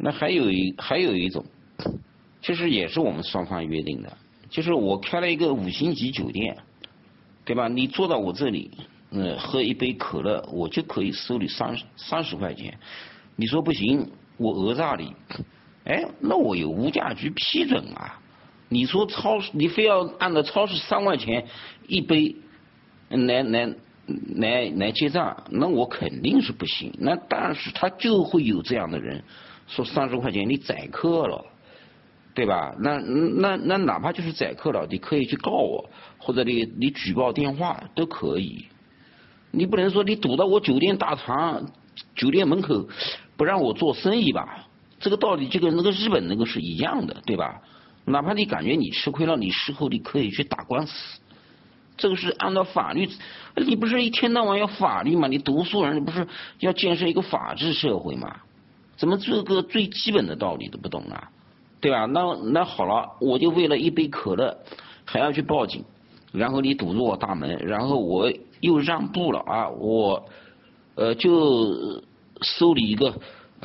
那还有一种，其实也是我们双方约定的，就是我开了一个5星级酒店，对吧？你坐到我这里，喝一杯可乐，我就可以收你30块钱。你说不行，我讹诈你，哎，那我有物价局批准啊。你说超市，你非要按照超市3块钱一杯来结账，那我肯定是不行。那但是他就会有这样的人说30块钱你宰客了，对吧？那哪怕就是宰客了，你可以去告我，或者你举报电话都可以。你不能说你堵到我酒店大堂、酒店门口不让我做生意吧？这个道理就跟那个日本那个是一样的，对吧？哪怕你感觉你吃亏了，你事后你可以去打官司，这个是按照法律。你不是一天到晚要法律吗？你读书人不是要建设一个法治社会吗？怎么这个最基本的道理都不懂啊？对吧？那好了，我就为了一杯可乐还要去报警，然后你堵住我大门，然后我又让步了啊，我就收你一个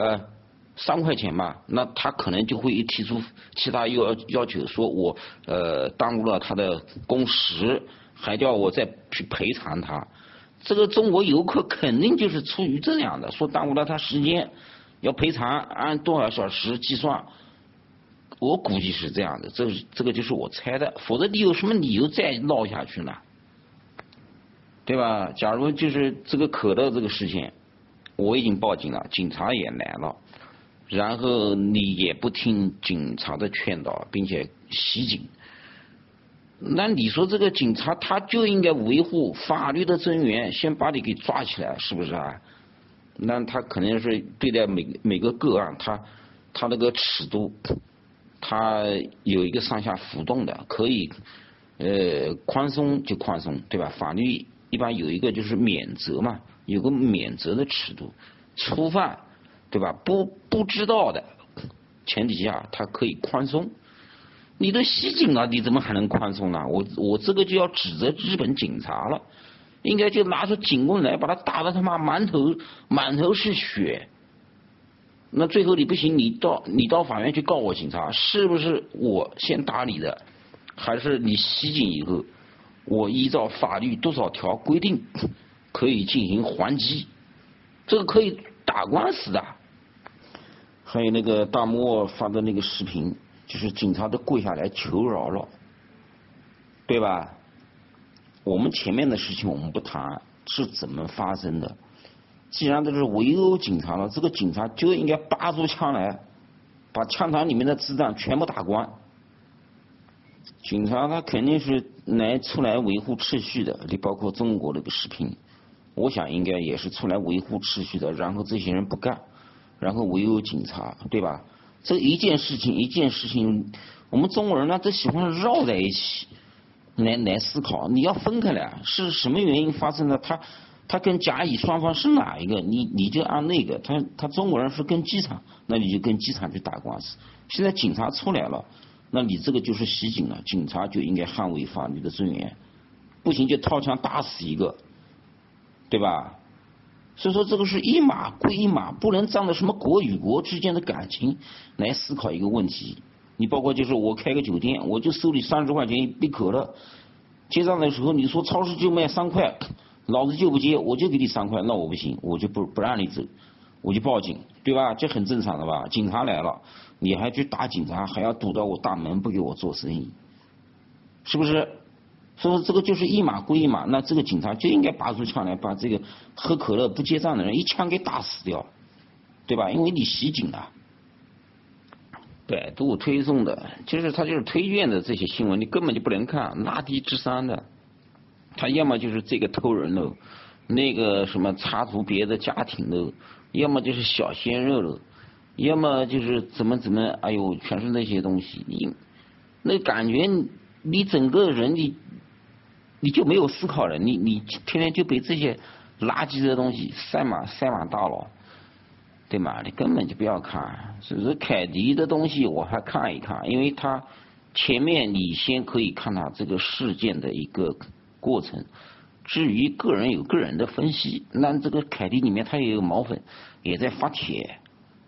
3块钱吧，那他可能就会提出其他要求，说我耽误了他的工时，还叫我再去赔偿他。这个中国游客肯定就是出于这样的，说耽误了他时间，要赔偿，按多少小时计算。我估计是这样的，这个就是我猜的，否则你有什么理由再闹下去呢？对吧？假如就是这个可乐这个事情，我已经报警了，警察也来了。然后你也不听警察的劝导，并且袭警，那你说这个警察他就应该维护法律的真源，先把你给抓起来，是不是啊？那他肯定是对待每个个案，他那个尺度，他有一个上下浮动的，可以宽松就宽松，对吧？法律一般有一个就是免责嘛，有个免责的尺度，初犯。对吧？不知道的前提下，他可以宽松。你都袭警了，你怎么还能宽松呢？我这个就要指责日本警察了，应该就拿出警棍来，把他打得他妈满头是血。那最后你不行，你到法院去告我警察，是不是我先打你的？还是你袭警以后，我依照法律多少条规定可以进行还击？这个可以打官司的。还有那个大漠发的那个视频，就是警察都跪下来求饶了，对吧？我们前面的事情我们不谈是怎么发生的，既然都是围殴警察了，这个警察就应该拔出枪来，把枪膛里面的子弹全部打光。警察他肯定是出来维护秩序的，你包括中国那个视频，我想应该也是出来维护秩序的，然后这些人不干。然后围殴警察，对吧？这一件事情，我们中国人呢都喜欢绕在一起来思考。你要分开来，是什么原因发生的？他跟甲乙双方是哪一个？你就按那个。他中国人是跟机场，那你就跟机场去打官司。现在警察出来了，那你这个就是袭警了，警察就应该捍卫法律的尊严，不行就掏枪打死一个，对吧？所以说这个是一码归一码，不能仗着什么国与国之间的感情来思考一个问题。你包括就是我开个酒店，我就收你30块钱一杯可乐，结账的时候你说超市就卖3块，老子就不接，我就给你3块，那我不行，我就不让你走，我就报警，对吧？这很正常的吧？警察来了，你还去打警察，还要堵到我大门不给我做生意，是不是？所以这个就是一码归一码，那这个警察就应该拔出枪来，把这个喝可乐不结账的人一枪给打死掉，对吧？因为你袭警了。百度推送的，他就是推荐的这些新闻，你根本就不能看，拉低智商的。他要么就是这个偷人喽，那个什么插足别的家庭喽，要么就是小鲜肉喽，要么就是怎么，哎呦，全是那些东西。你那感觉你整个人你就没有思考了，你天天就被这些垃圾的东西塞满大脑，对吗？你根本就不要看。所以说凯迪的东西我还看一看，因为它前面你先可以看它这个事件的一个过程，至于个人有个人的分析，那这个凯迪里面他也有毛粉也在发帖，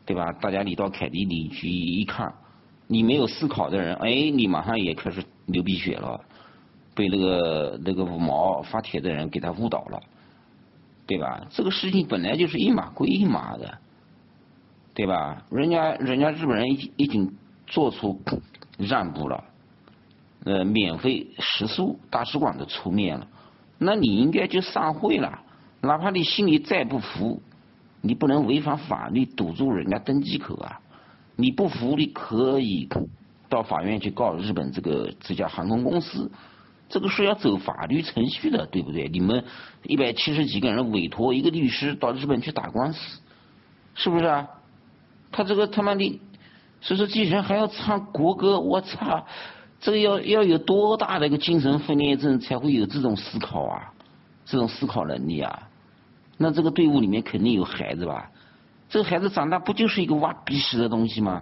对吧？大家你到凯迪里去一看，你没有思考的人，哎，你马上也开始流鼻血了，被那个五毛发帖的人给他误导了，对吧？这个事情本来就是一码归一码的，对吧？人家日本人已经做出让步了，免费食宿，大使馆都出面了，那你应该就散会了，哪怕你心里再不服，你不能违反法律堵住人家登机口啊！你不服，你可以到法院去告日本这家航空公司，这个是要走法律程序的，对不对？你们170几个人委托一个律师到日本去打官司，是不是啊？他这个他妈的，所以说这些人还要唱国歌，我操！这个要有多大的一个精神分裂症才会有这种思考啊，这种思考能力啊？那这个队伍里面肯定有孩子吧？这个孩子长大不就是一个挖鼻屎的东西吗？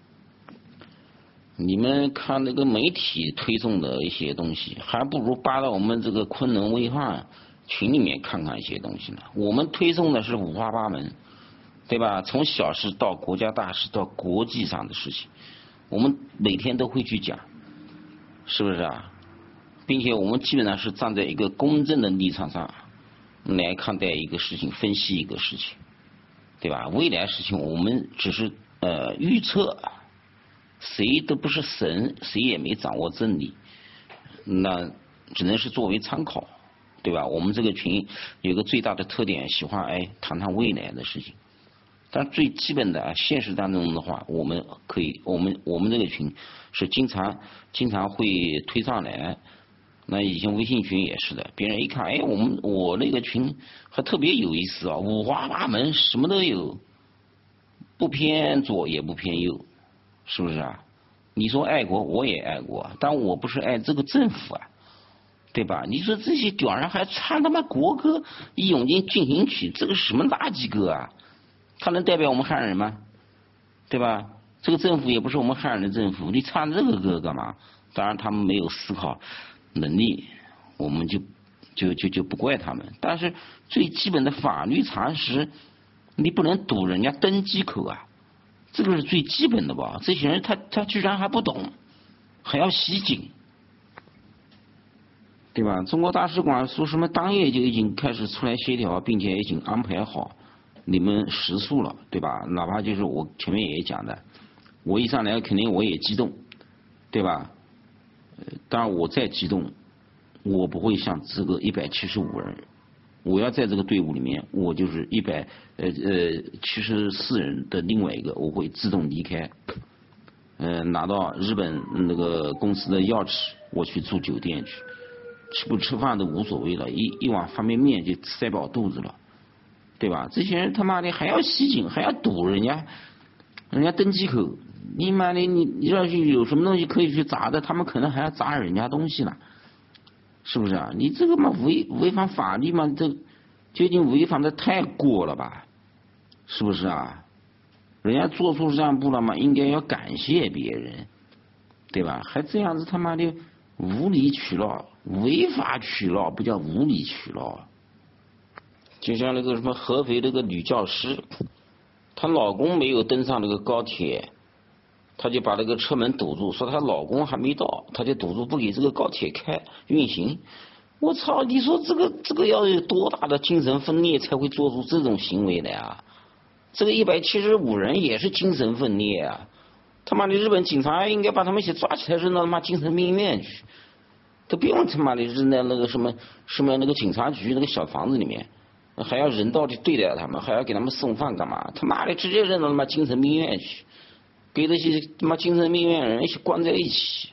你们看那个媒体推送的一些东西，还不如扒到我们这个昆仑微汉群里面看看一些东西呢。我们推送的是五花八门，对吧？从小事到国家大事到国际上的事情，我们每天都会去讲，是不是啊？并且我们基本上是站在一个公正的立场上来看待一个事情，分析一个事情，对吧？未来事情我们只是预测，谁都不是神，谁也没掌握真理，那只能是作为参考，对吧？我们这个群有个最大的特点，喜欢谈谈未来的事情，但最基本的现实当中的话，我们这个群是经常会推上来。那以前微信群也是的，别人一看，我那个群还特别有意思啊，五花八门，什么都有，不偏左也不偏右，是不是啊？你说爱国，我也爱国，但我不是爱这个政府啊，对吧？你说这些屌人还唱他妈国歌《义勇军进行曲》，这个什么垃圾歌啊？他能代表我们汉人吗？对吧？这个政府也不是我们汉人的政府，你唱这个歌干嘛？当然他们没有思考能力，我们就不怪他们。但是最基本的法律常识，你不能堵人家登机口啊，这个是最基本的吧？这些人他居然还不懂，还要袭警，对吧？中国大使馆说什么当夜就已经开始出来协调，并且已经安排好你们食宿了，对吧？哪怕就是我前面也讲的，我一上来肯定我也激动，对吧？当然我再激动，我不会像这个175人，我要在这个队伍里面，我就是74人的另外一个，我会自动离开，拿到日本那个公司的钥匙，我去住酒店去，吃不吃饭都无所谓了，一碗方便面就塞饱肚子了，对吧？这些人他妈的还要袭警，还要堵人家登机口。你妈的，你要是有什么东西可以去砸的，他们可能还要砸人家东西呢，是不是啊？你这个嘛违反法律嘛，这就已经违反的太过了吧，是不是啊？人家做出让步了嘛，应该要感谢别人，对吧？还这样子他妈的无理取闹，违法取闹，不叫无理取闹。就像那个什么合肥那个女教师，她老公没有登上那个高铁。她就把那个车门堵住，说她老公还没到，她就堵住不给这个高铁运行。我操！你说这个要有多大的精神分裂才会做出这种行为来啊？这个175人也是精神分裂啊！他妈的日本警察应该把他们一起抓起来扔到他妈精神病院去，都不用他妈的扔在那个什么那个警察局那个小房子里面，还要人道的对待他们，还要给他们送饭干嘛？他妈的直接扔到他妈精神病院去。给这些他妈精神病院人一起关在一起，